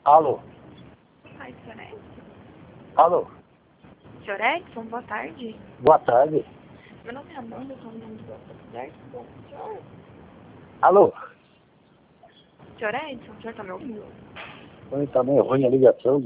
Alô? Ai, senhor Edson. Alô? Senhor Edson, boa tarde. Boa tarde. Meu nome é Amanda, eu sou um nome do certo? Bom, senhor. Alô? Senhor Edson, o senhor tá me ouvindo? Oi, tá meio ruim a ligação.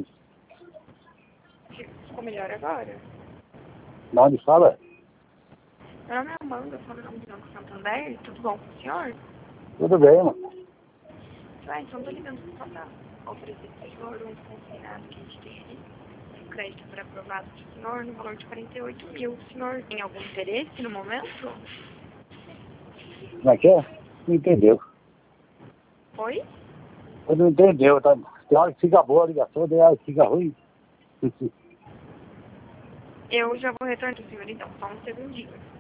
Ficou melhor agora? Na onde fala? Meu nome é Amanda, eu sou um nome do Banco Santander. Tudo bom com o senhor? Tudo bem, mano. Senhor Edson, eu tô ligando só pra oferecer pro senhor um consignado que a gente tem ali. Um crédito para aprovado pro senhor no valor de 48 mil. O senhor tem algum interesse no momento? Como é que é? Não entendeu. Oi? Eu não entendeu, tá? Tem hora que fica boa a ligação, tem hora que fica ruim. Eu já vou retornar pro senhor então, só um segundinho.